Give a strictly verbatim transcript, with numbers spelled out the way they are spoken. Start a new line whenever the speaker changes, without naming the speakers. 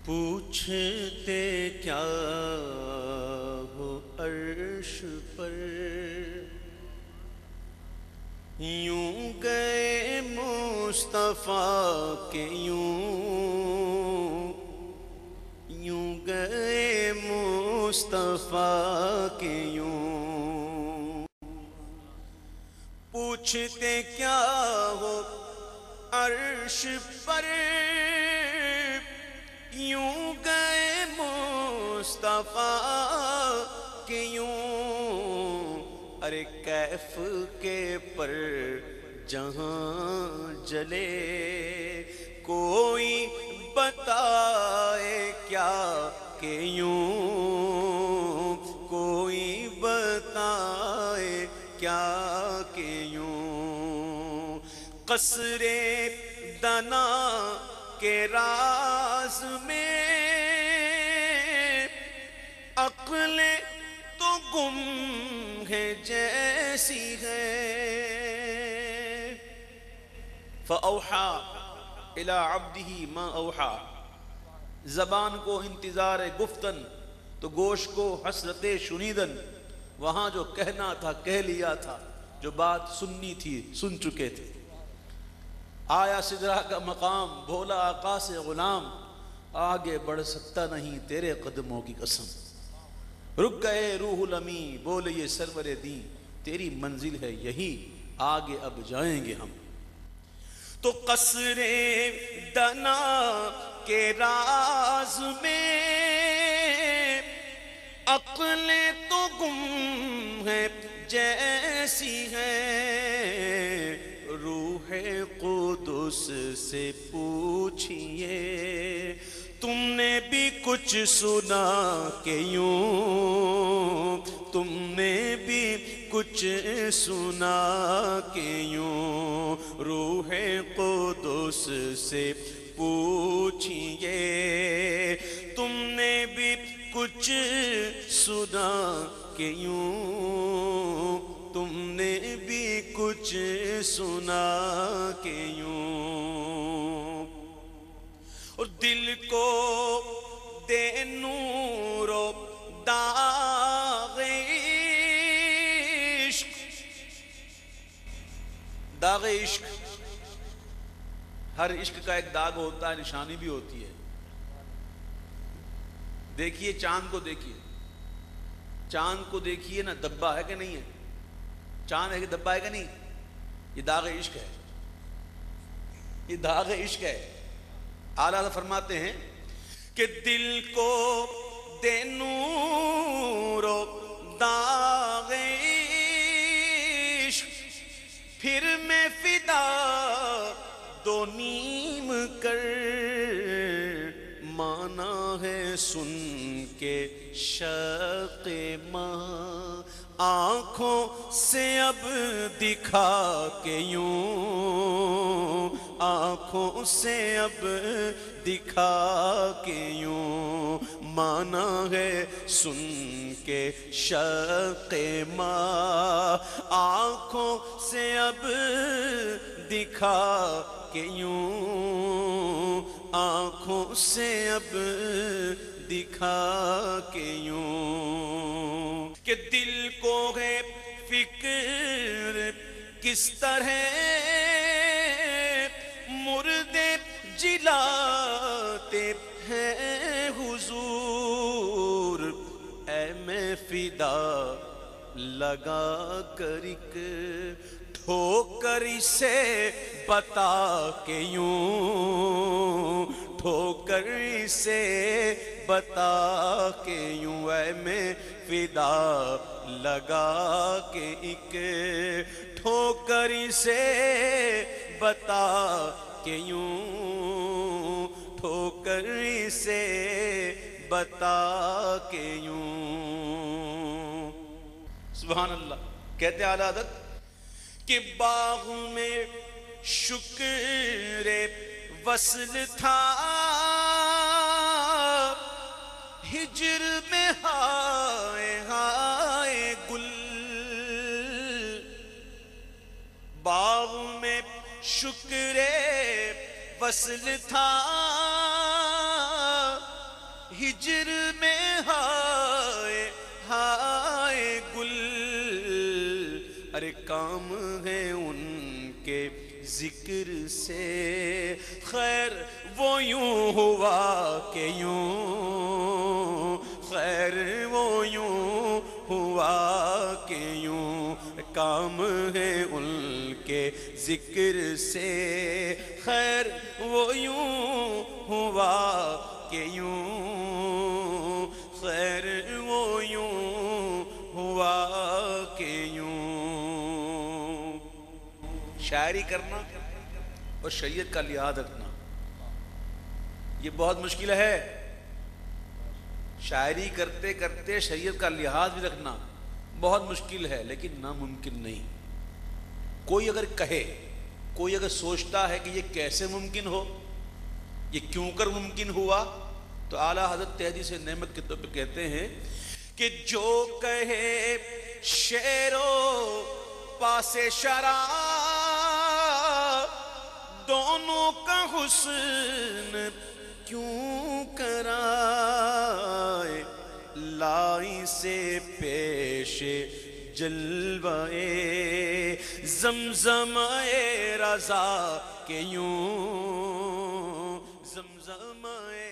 پوچھتے کیا ہو عرش پر، یوں گئے مصطفیٰ کے یوں یوں گئے مصطفیٰ کے یوں، پوچھتے کیا ہو عرش پر، یوں گئے مصطفیٰ کے یوں، ارے کیف کے پر جہاں جلے، کوئی بتائے کیا کہ یوں، کوئی بتائے کیا کہ یوں، قصر دنا کے راز میں عقل تو گم ہے جیسی ہے، فَأَوْحَى إِلَىٰ عَبْدِهِ مَا أَوْحَى، زبان کو انتظار گفتن تو گوش کو حسرت شنیدن، وہاں جو کہنا تھا کہہ لیا تھا، جو بات سننی تھی سن چکے تھے، آیا سدرہ کا مقام بھولا آقا سے غلام، آگے بڑھ سکتا نہیں تیرے قدموں کی قسم، رک گئے روح الامی بولے یہ سرور دین، تیری منزل ہے یہی آگے اب جائیں گے ہم، تو قصر دنا کے راز میں عقل تو گم ہے جیسی ہے، روح قدس سے پوچھئے تم نے بھی کچھ سنا کہ یوں، تم نے بھی کچھ سنا کہ یوں، روح قدس سے پوچھئے تم نے بھی کچھ سنا کہ یوں، تم نے بھی کچھ سنا کہ یوں، اور دل کو دے نور و داغ عشق، داغ عشق، ہر عشق کا ایک داغ ہوتا ہے، نشانی بھی ہوتی ہے، دیکھیے چاند کو دیکھیے، چاند کو دیکھیے نا، دبا ہے کہ نہیں ہے، چاند ہے کہ دبا ہے کہ نہیں، یہ داغ عشق ہے، یہ داغ عشق ہے، اعلیٰ فرماتے ہیں کہ دل کو دے نور و داغ عشق، پھر میں فدا دو نیم کر، مانا ہے سن کے شق ماں، آنکھوں سے اب دکھا کے یوں، آنکھوں سے اب دکھا کے یوں، مانا ہے سن کے شق ماں، آنکھوں سے اب دکھا کہ یوں، آنکھوں سے اب دکھا کہ یوں، کہ دل کو ہے فکر کس طرح مردے جلاتے ہیں حضور، اے میں فدا لگا کر ایک ٹھوکر اسے بتا کہ یوں، ٹھوکر اسے بتا کہ یوں، اے میں فدا لگا کے ایک ٹھوکر اسے بتا کہ یوں، ٹھوکر اسے بتا کہ یوں، سبحان اللہ۔ کہتے اعلیٰ حضرت کہ باغ میں شکر وصل تھا، ہجر میں ہائے ہائے گل، باغ میں شکر وصل تھا، ہجر میں ہائے ہائے گل، ارے کام ہے ان کے ذکر سے، خیر وہ یوں ہوا کہ یوں، خیر وہ یوں ہوا کہ یوں، کام ہے ان کے ذکر سے، خیر وہ یوں ہوا کہ یوں، خیر وہ یوں ہوا کہ یوں۔ شاعری کرنا اور شریعت کا لحاظ رکھنا یہ بہت مشکل ہے۔ شاعری کرتے کرتے شریعت کا لحاظ بھی رکھنا بہت مشکل ہے، لیکن ناممکن نہیں۔ کوئی اگر کہے، کوئی اگر سوچتا ہے کہ یہ کیسے ممکن ہو، یہ کیوں کر ممکن ہوا، تو اعلیٰ حضرت تحدیث نعمت کے طور پہ کہتے ہیں کہ جو کہے شعر و پاس شراب، دونوں کا حسن کیوں کرائے، لائی سے پیش جلوہ زمزم رضا کہ یوں، زمزم